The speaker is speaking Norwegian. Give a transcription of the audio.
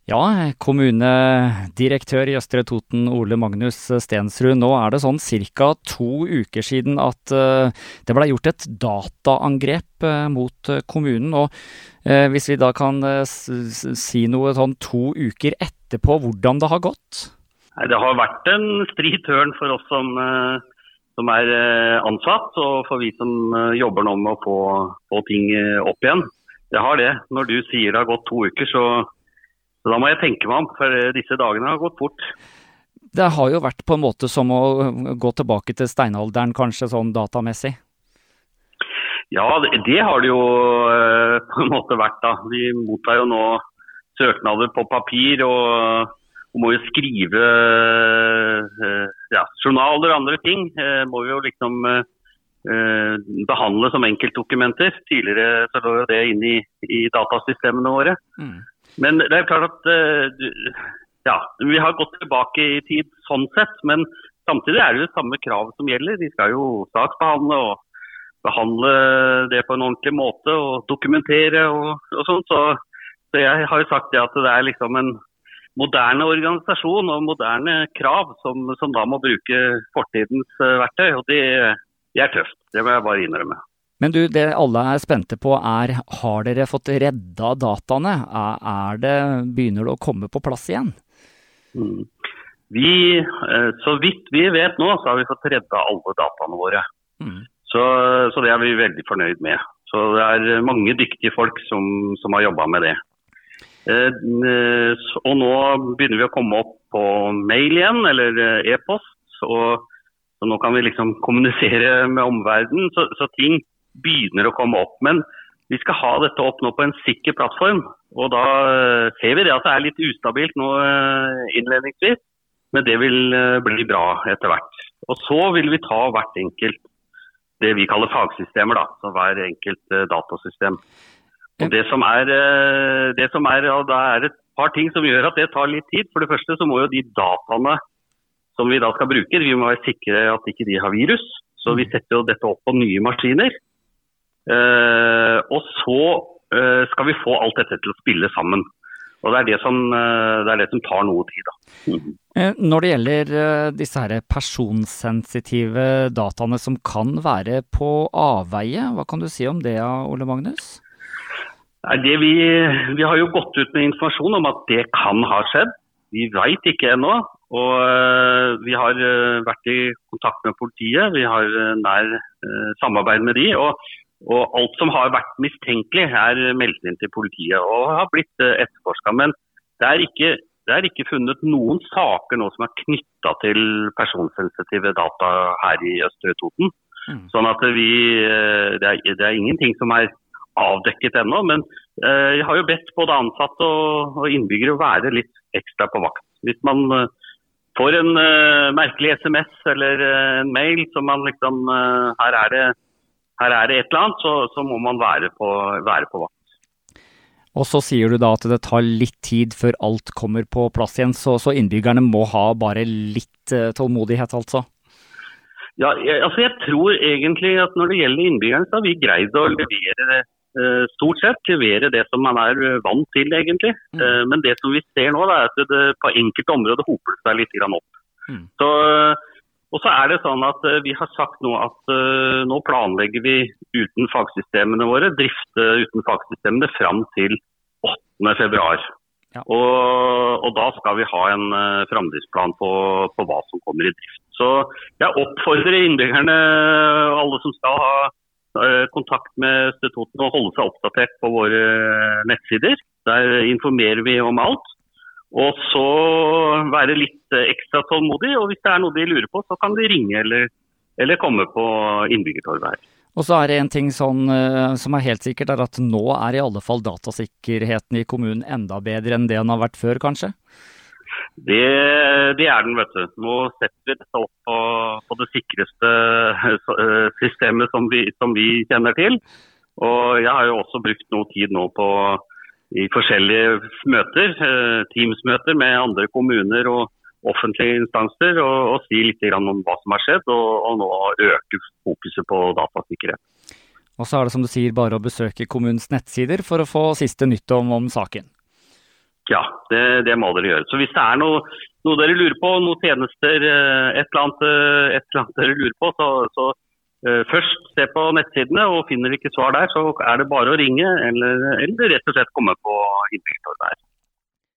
Ja, kommunedirektør i Østre Toten, Ole Magnus Stensrud. Nå det sånn cirka 2 uker siden at det ble gjort et dataangrep mot kommunen. Og hvis vi da kan si noe sånn 2 uker etterpå, hvordan det har gått? Nei, det har vært en stri tørn for oss som ansatt, og for vi som jobber nå med å få ting opp igjen. Det har det. Når du sier det har gått 2 uker, så da må jeg tenke meg om, for disse dagene har gått fort. Det har jo vært på en måte som å gå tilbake til steinalderen, kanskje sånn datamessig. Ja, det har det jo på en måte vært da. Vi mottar jo nå søknader på papir, og må jo skrive journaler og andre ting. Må vi jo liksom behandle som enkeltdokumenter. Tidligere så lå jo det inn i datasystemene våre. Men det klart at vi har gått tilbake i tid sånn sett, men samtidig det jo samme krav som gjelder. De skal jo saksbehandle og behandle det på en ordentlig måte og dokumentere og sånt. Så jeg har jo sagt det at det liksom en moderne organisasjon og moderne krav som da må bruke fortidens verktøy, og det tøft. Det må jeg bare innrømme. Men du, det alle spente på har dere fått redda dataene? Begynner det å komme på plass igjen? Så vidt vi vet nå, så har vi fått redda alle dataene våre. Så det vi veldig fornøyd med. Så det mange dyktige folk som har jobbet med det. Og nå begynner vi å komme opp på mail igjen, eller e-post, så nå kan vi liksom kommunisere med omverdenen, så ting begynner å komme opp, men vi skal ha dette opp nå på en sikker plattform, og da ser vi det at det litt ustabilt nå innledningsvis, men det vil bli bra etter hvert. Og så vil vi ta hvert enkelt, det vi kaller fagsystemer da, så hver enkelt datasystem. Og det som og da et par ting som gjør at det tar litt tid. For det første så må jo de dataene som vi da skal bruke, vi må være sikre at ikke de har virus, så vi setter jo dette opp på nye maskiner. Og så skal vi få alt dette til å spille sammen. Og det det som tar noe tid da. Når det gjelder disse her personsensitive dataene som kan være på avveie, hva kan du si om det, Ole Magnus? Vi har jo gått ut med informasjon om at det kan ha skjedd. Vi vet ikke ennå, og vi har vært i kontakt med politiet. Vi har nær samarbeid med de, og alt som har vært mistenkelig meldt inn til politiet og har blitt etterforsket. Men det ikke funnet noen saker nå som knyttet til personsensitive data her i Østre Toten. Sånn at det ingenting som avdekket ennå, men jeg har jo bedt både ansatte og innbyggere å være litt ekstra på vakt. Hvis man får en merkelig SMS eller en mail som man liksom, her det et eller annet, så må man være på vakt. Og så sier du da at det tar litt tid før alt kommer på plass igjen, så innbyggerne må ha bare litt tålmodighet altså? Ja, jeg tror egentlig at når det gjelder innbyggerne, så har vi greid å levere det. Stort sett levere det som man vant til egentlig. Men det som vi ser nå at det på enkelte områder hoper seg litt grann opp. Og så det sånn at vi har sagt nå at nå planlegger vi uten fagsystemene våre, drifte uten fagsystemene frem til 8. februar. Ja. Og da skal vi ha en fremdriftsplan på hva som kommer i drift. Så jeg oppfordrer innbyggerne, alle som skal ha kontakt med Østre Toten og holde seg oppdatert på våre nettsider. Der informerer vi om alt. Og så være litt ekstra tålmodig, og hvis det noe de lurer på, så kan de ringe eller komme på innbyggertorget her. Og så det en ting sånn, som helt sikkert, at nå i alle fall datasikkerheten i kommunen enda bedre enn det den har vært før, kanskje? Det den, vet du. Nå setter vi dette opp på det sikreste systemet som vi kjenner til. Og jeg har jo også brukt noe tid nå i forskjellige møter, teamsmøter med andre kommuner og offentlige instanser, og si litt om hva som har skjedd, og nå øke fokuset på datasikkerhet. Og så det som du sier, bare å besøke kommunens nettsider for å få siste nytt om saken. Ja, det må dere gjøre. Så hvis det noe dere lurer på, noen tjenester, et eller annet dere lurer på, så først se på nettsidene, og finner dere ikke svar der, så er det bare å ringe, eller rett og slett komme på innbyggertorget der.